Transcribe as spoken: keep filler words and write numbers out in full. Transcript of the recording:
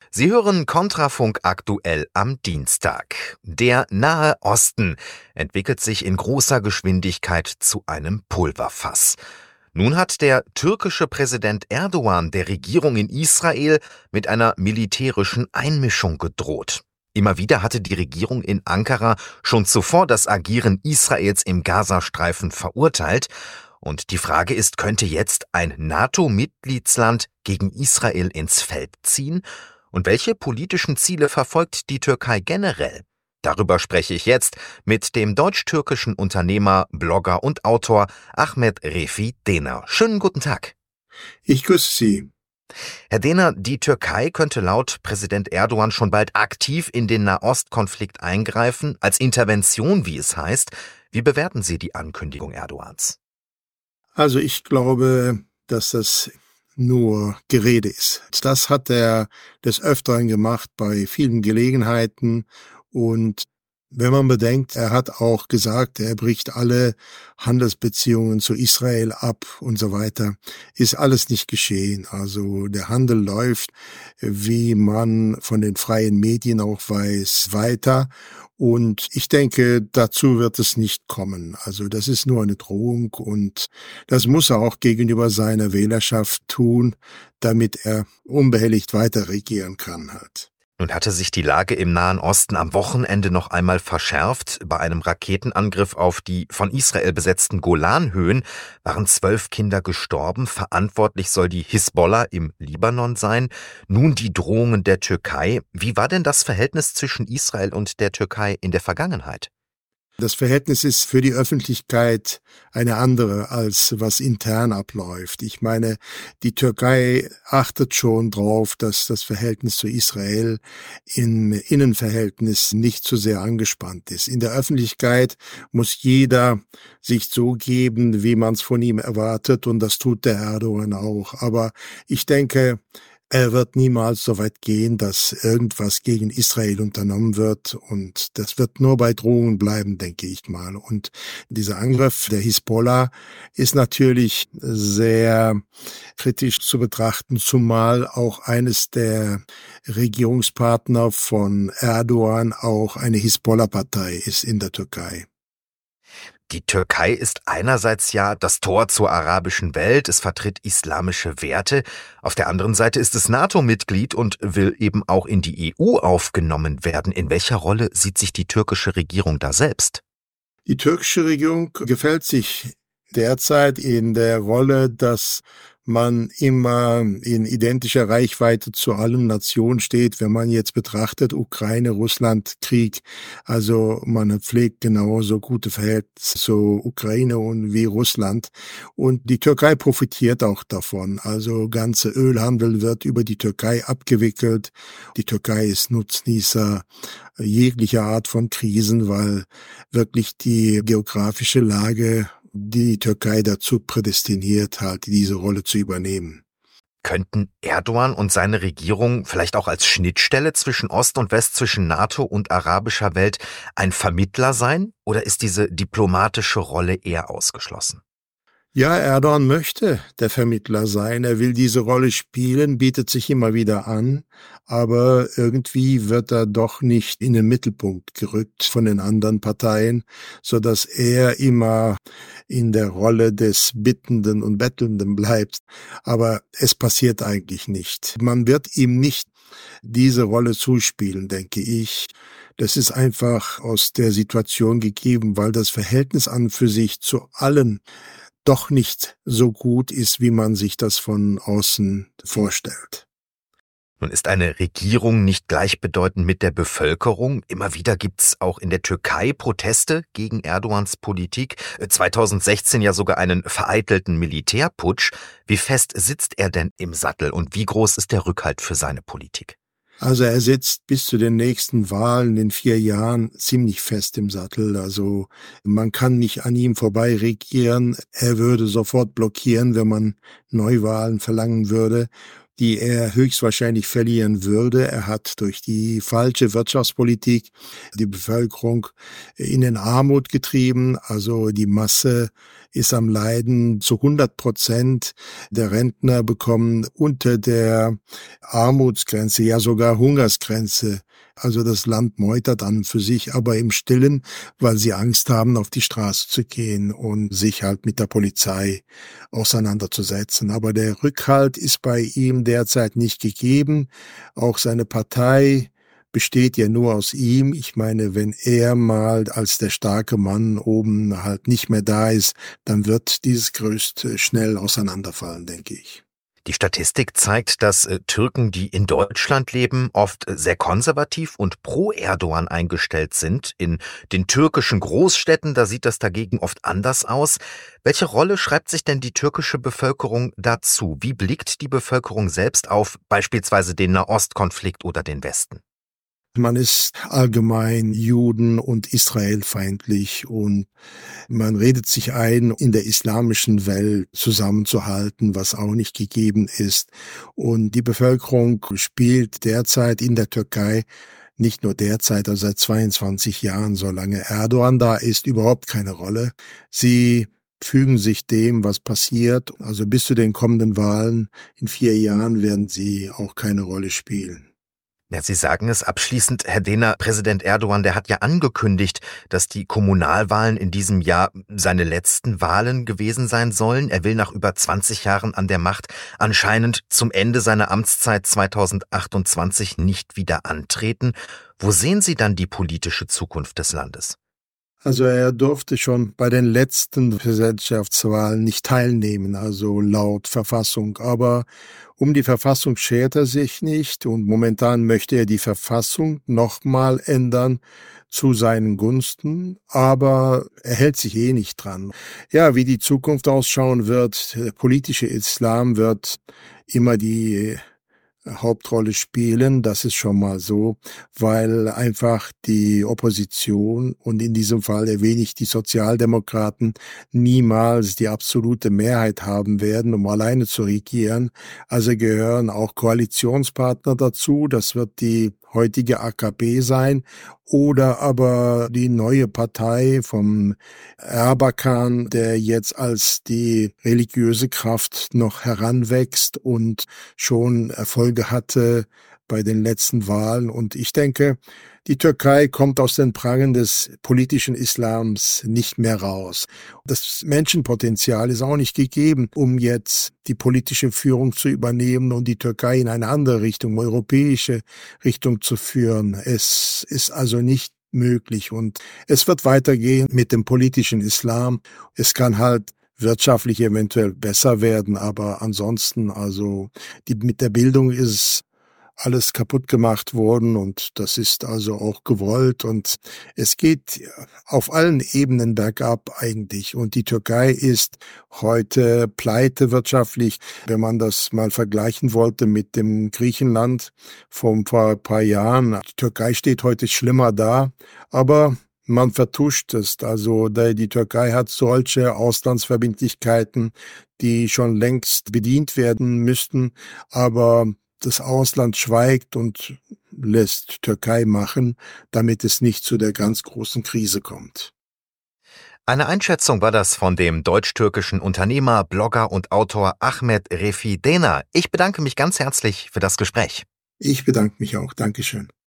Sie hören Kontrafunk aktuell am Dienstag. Der Nahe Osten entwickelt sich in großer Geschwindigkeit zu einem Pulverfass. Nun hat der türkische Präsident Erdogan der Regierung in Israel mit einer militärischen Einmischung gedroht. Immer wieder hatte die Regierung in Ankara schon zuvor das Agieren Israels im Gazastreifen verurteilt. Und die Frage ist, könnte jetzt ein NATO-Mitgliedsland gegen Israel ins Feld ziehen? Und welche politischen Ziele verfolgt die Türkei generell? Darüber spreche ich jetzt mit dem deutsch-türkischen Unternehmer, Blogger und Autor Ahmet Refik Dener. Schönen guten Tag. Ich grüße Sie. Herr Dener, die Türkei könnte laut Präsident Erdogan schon bald aktiv in den Nahostkonflikt eingreifen, als Intervention, wie es heißt. Wie bewerten Sie die Ankündigung Erdogans? Also ich glaube, dass das nur Gerede ist. Das hat er des Öfteren gemacht bei vielen Gelegenheiten, und wenn man bedenkt, er hat auch gesagt, er bricht alle Handelsbeziehungen zu Israel ab und so weiter, ist alles nicht geschehen. Also der Handel läuft, wie man von den freien Medien auch weiß, weiter. Und ich denke, dazu wird es nicht kommen. Also das ist nur eine Drohung, und das muss er auch gegenüber seiner Wählerschaft tun, damit er unbehelligt weiter regieren kann halt. Nun hatte sich die Lage im Nahen Osten am Wochenende noch einmal verschärft. Bei einem Raketenangriff auf die von Israel besetzten Golanhöhen waren zwölf Kinder gestorben. Verantwortlich soll die Hisbollah im Libanon sein. Nun die Drohungen der Türkei. Wie war denn das Verhältnis zwischen Israel und der Türkei in der Vergangenheit? Das Verhältnis ist für die Öffentlichkeit eine andere, als was intern abläuft. Ich meine, die Türkei achtet schon drauf, dass das Verhältnis zu Israel im Innenverhältnis nicht zu sehr angespannt ist. In der Öffentlichkeit muss jeder sich so geben, wie man es von ihm erwartet, und das tut der Erdogan auch. Aber ich denke, er wird niemals so weit gehen, dass irgendwas gegen Israel unternommen wird, und das wird nur bei Drohungen bleiben, denke ich mal. Und dieser Angriff der Hisbollah ist natürlich sehr kritisch zu betrachten, zumal auch eines der Regierungspartner von Erdogan auch eine Hisbollah-Partei ist in der Türkei. Die Türkei ist einerseits ja das Tor zur arabischen Welt, es vertritt islamische Werte. Auf der anderen Seite ist es NATO-Mitglied und will eben auch in die E U aufgenommen werden. In welcher Rolle sieht sich die türkische Regierung da selbst? Die türkische Regierung gefällt sich derzeit in der Rolle, dass man immer in identischer Reichweite zu allen Nationen steht, wenn man jetzt betrachtet Ukraine-Russland-Krieg. Also man pflegt genauso gute Verhältnisse zu Ukraine und wie Russland. Und die Türkei profitiert auch davon. Also ganze Ölhandel wird über die Türkei abgewickelt. Die Türkei ist Nutznießer jeglicher Art von Krisen, weil wirklich die geografische Lage die Türkei dazu prädestiniert hat, diese Rolle zu übernehmen. Könnten Erdogan und seine Regierung vielleicht auch als Schnittstelle zwischen Ost und West, zwischen NATO und arabischer Welt ein Vermittler sein? Oder ist diese diplomatische Rolle eher ausgeschlossen? Ja, Erdogan möchte der Vermittler sein. Er will diese Rolle spielen, bietet sich immer wieder an, aber irgendwie wird er doch nicht in den Mittelpunkt gerückt von den anderen Parteien, so dass er immer in der Rolle des Bittenden und Bettelnden bleibt. Aber es passiert eigentlich nicht. Man wird ihm nicht diese Rolle zuspielen, denke ich. Das ist einfach aus der Situation gegeben, weil das Verhältnis an für sich zu allen doch nicht so gut ist, wie man sich das von außen vorstellt. Nun ist eine Regierung nicht gleichbedeutend mit der Bevölkerung. Immer wieder gibt's auch in der Türkei Proteste gegen Erdogans Politik. zweitausendsechzehn ja sogar einen vereitelten Militärputsch. Wie fest sitzt er denn im Sattel und wie groß ist der Rückhalt für seine Politik? Also er sitzt bis zu den nächsten Wahlen in vier Jahren ziemlich fest im Sattel. Also man kann nicht an ihm vorbei regieren. Er würde sofort blockieren, wenn man Neuwahlen verlangen würde. die er höchstwahrscheinlich verlieren würde. Er hat durch die falsche Wirtschaftspolitik die Bevölkerung in den Armut getrieben. Also die Masse ist am Leiden. Zu hundert Prozent der Rentner bekommen unter der Armutsgrenze, ja sogar Hungersgrenze. Also das Land meutert an für sich, aber im Stillen, weil sie Angst haben, auf die Straße zu gehen und sich halt mit der Polizei auseinanderzusetzen. Aber der Rückhalt ist bei ihm derzeit nicht gegeben. Auch seine Partei besteht ja nur aus ihm. Ich meine, wenn er mal als der starke Mann oben halt nicht mehr da ist, dann wird dieses Gerüst schnell auseinanderfallen, denke ich. Die Statistik zeigt, dass äh, Türken, die in Deutschland leben, oft äh, sehr konservativ und pro Erdogan eingestellt sind. In den türkischen Großstädten, da sieht das dagegen oft anders aus. Welche Rolle schreibt sich denn die türkische Bevölkerung dazu? Wie blickt die Bevölkerung selbst auf beispielsweise den Nahostkonflikt oder den Westen? Man ist allgemein Juden- und Israelfeindlich und man redet sich ein, in der islamischen Welt zusammenzuhalten, was auch nicht gegeben ist. Und die Bevölkerung spielt derzeit in der Türkei, nicht nur derzeit, also seit zweiundzwanzig Jahren, solange Erdogan da ist, überhaupt keine Rolle. Sie fügen sich dem, was passiert. Also bis zu den kommenden Wahlen in vier Jahren werden sie auch keine Rolle spielen. Ja, Sie sagen es abschließend, Herr Dehner, Präsident Erdogan, der hat ja angekündigt, dass die Kommunalwahlen in diesem Jahr seine letzten Wahlen gewesen sein sollen. Er will nach über zwanzig Jahren an der Macht anscheinend zum Ende seiner Amtszeit zweitausendachtundzwanzig nicht wieder antreten. Wo sehen Sie dann die politische Zukunft des Landes? Also er durfte schon bei den letzten Präsidentschaftswahlen nicht teilnehmen, also laut Verfassung. Aber um die Verfassung schert er sich nicht und momentan möchte er die Verfassung nochmal ändern zu seinen Gunsten, aber er hält sich eh nicht dran. Ja, wie die Zukunft ausschauen wird, der politische Islam wird immer die Hauptrolle spielen, das ist schon mal so, weil einfach die Opposition und in diesem Fall erwähne ich die Sozialdemokraten niemals die absolute Mehrheit haben werden, um alleine zu regieren. Also gehören auch Koalitionspartner dazu, das wird die heutige A K P sein oder aber die neue Partei vom Erbakan, der jetzt als die religiöse Kraft noch heranwächst und schon Erfolge hatte bei den letzten Wahlen. Und ich denke, die Türkei kommt aus den Prangen des politischen Islams nicht mehr raus. Das Menschenpotenzial ist auch nicht gegeben, um jetzt die politische Führung zu übernehmen und die Türkei in eine andere Richtung, europäische Richtung zu führen. Es ist also nicht möglich und es wird weitergehen mit dem politischen Islam. Es kann halt wirtschaftlich eventuell besser werden, aber ansonsten, also die, mit der Bildung ist alles kaputt gemacht worden und das ist also auch gewollt und es geht auf allen Ebenen bergab eigentlich und die Türkei ist heute pleite wirtschaftlich, wenn man das mal vergleichen wollte mit dem Griechenland vor vor ein paar Jahren. Die Türkei steht heute schlimmer da, aber man vertuscht es. Also die Türkei hat solche Auslandsverbindlichkeiten, die schon längst bedient werden müssten, aber das Ausland schweigt und lässt Türkei machen, damit es nicht zu der ganz großen Krise kommt. Eine Einschätzung war das von dem deutsch-türkischen Unternehmer, Blogger und Autor Ahmet Refik Dehner. Ich bedanke mich ganz herzlich für das Gespräch. Ich bedanke mich auch. Dankeschön.